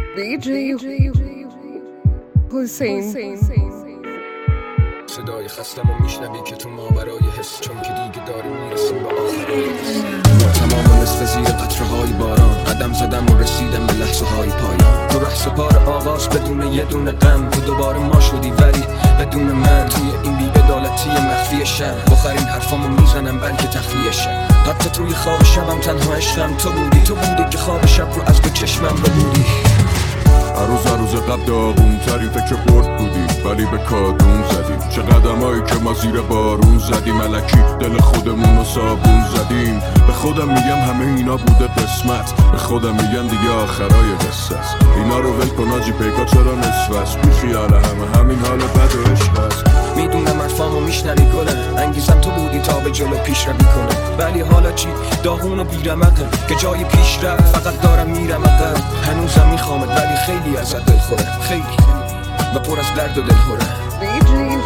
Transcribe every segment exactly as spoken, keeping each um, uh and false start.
دی جی حسین. صدای خستم و میشنوی که تو ماورای حس، چون که دیگه داریم میرسیم به آخرای ما تمام نصف زیر قطره های باران، قدم زدم و رسیدم به لحظه های پایان. تو ره سپار آغاز بدون یه دونه غم، تو دوباره ما شدی ولی بدون من. توی این بی‌عدالتی مخفی شهر بخرین حرفامو میزنم بلکه تخلیه شهر. حتی توی خواب شبم تنها عشقم تو بودی، تو بودی که خواب شب رو از به چشمم ببودی. هر روز هر روز قبل داغون ترین فکر برد بودی، ولی به کادون زدیم. چه قدمایی که ما زیر بارون زدیم، ملکی دل خودمون رو صابون زدیم. به خودم میگم همه اینا بوده قسمت، به خودم میگم دیگه آخرای قصه است. اینا رو ول کن آجی، پیکا چرا نصف است؟ بی خیال همه همین حال بد و عشق است. میدونم حرفامو میشنوی گله، انگیزم تو بودی تا به جلو پیش روی کنه. ولی حالا چی؟ داغون و بیرمقه که جای پیش رفت فقط دارم میرم عقب. هنوزم میخوامت ولی خیلی ازت دل خوره، خیلی و پر از درد و دل خوره. دی جی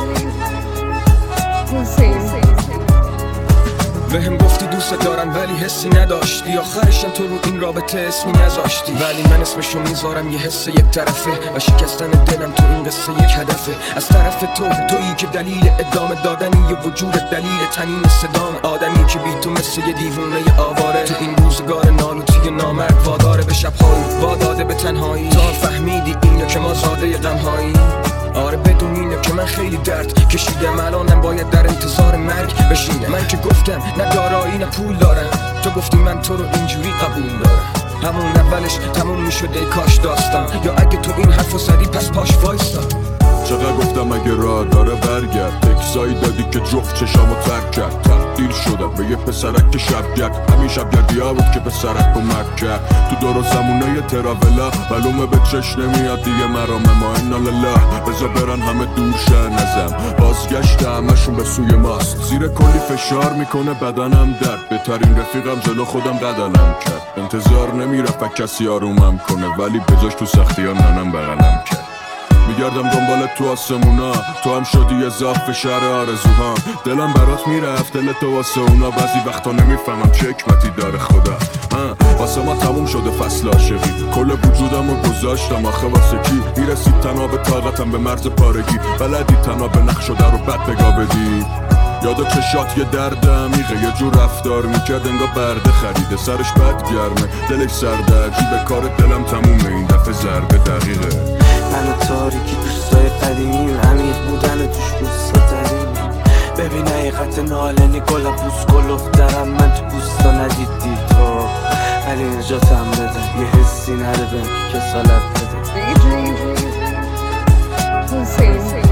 حسین. بهم گفتی دوست دارم ولی حسی نداشتی، آخرشم تو رو این رابطه اسمی نذاشتی. ولی من اسمشو میذارم یه حس یک طرفه و شکستن دلم تو این قصه یک هدفه. از طرف تو، تویی که دلیل ادامه دادنی یه وجود، دلیل تنین صدام. آدمی که بی تو مثل یه دیوونه آواره، تو این روزگار نالوتی نامرد واداره به شبهایی، واداده به تنهایی. تا فهمیدی اینو که ما زاده غمهایی. آره بدون اینه که من خیلی درد کشیدم، الانم باید در انتظار مرگ بشینم. من که گفتم نه دارایی نه پول دارم، تو گفتی من تو رو اینجوری قبول دارم. همون اولش تموم میشد ای کاش داستان، یا اگه تو این حرفو زدی پس پاش وایستا. چقدر گفتم اگه راه داره برگرد، تکسایی دادی که جفت چشامو ترک کرد. تبدیل شدم به یه پسرک که شبگرد، همین شبگردی ها بود که پسرک کمک کرد. تو دور و زمونه تراولا معلومه به چش نمیاد دیگه مرام، ما اینا لله بذار برن همه دور شه نزم. بازگشت همشون به سوی ماست، زیر کلی فشار میکنه بدنم درد. بهترین رفیقم جلو خودم قدنم کرد، انتظار نمیرفت کسی آرومم کنه، ولی بذاش تو سختی ها ننم بغلم کرد. میگردم دنبالت تو آسمونا، تو هم شدی اضاف شهر آرزوهام. دلم برات میرفت دل تو واسه اونا، بعضی وقتا نمیفهمم چه حکمتی داره خدا. واسه ما تموم شده فصل عاشقی، کل وجودم رو گذاشتم آخه واسه کی؟ میرسید تنها به طاقتم به مرز پارگی، بلدی تنها به نقش شده رو بد بگا بدی. یادا چشات یه درد عمیقه، یه جور رفتار میکرد انگار برده خریده، سرش بد گرمه دلش سرده عجیبه. کار دلم تمومه این دفعه ضربه دقیقه. من و تاریکی دوستای قدیمیم، عمیق بودن و توش بوستا تریم. ببین حقیقت نالنی گلم پوست گلوف درم، من تو بوستا ندیدی تو، ولی نجاتم بده یه حسی نره بهم که کسالت بده. دی جی حسین.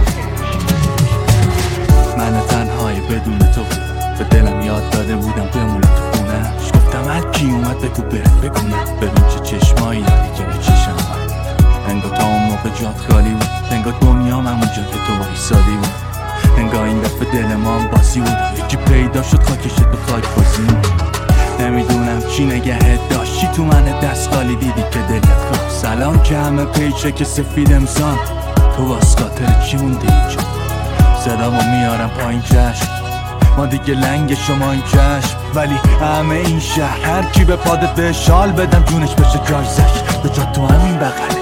من تنهایی بدون تو به دلم یاد داده بودم بمونه تو خونه. گفتم هر کی اومد بگو برم بگونه، ببین چه چشمایی داری که به چشم باید. انگار تا اون موقع جات خالی بود، انگار دنیام همونجا که تو وایسادی بود. انگار این دفعه دل ما هم بازی بود، یکی پیدا شد خاکش تو خاک بازی. نمیدونم چی نگهت داشتی تو من دست خالی، دیدی که دلت خواست. سلام که همه پیچه که سفید امسان، تو واس خاطر چی موندی اینجا؟ صدامو میارم پایین چشم، ما دیگه لنگ شما این چشم. ولی همه این شهر هر کی به پادت به شال بدم جونش بشه جایزش، به جا تو همین بغله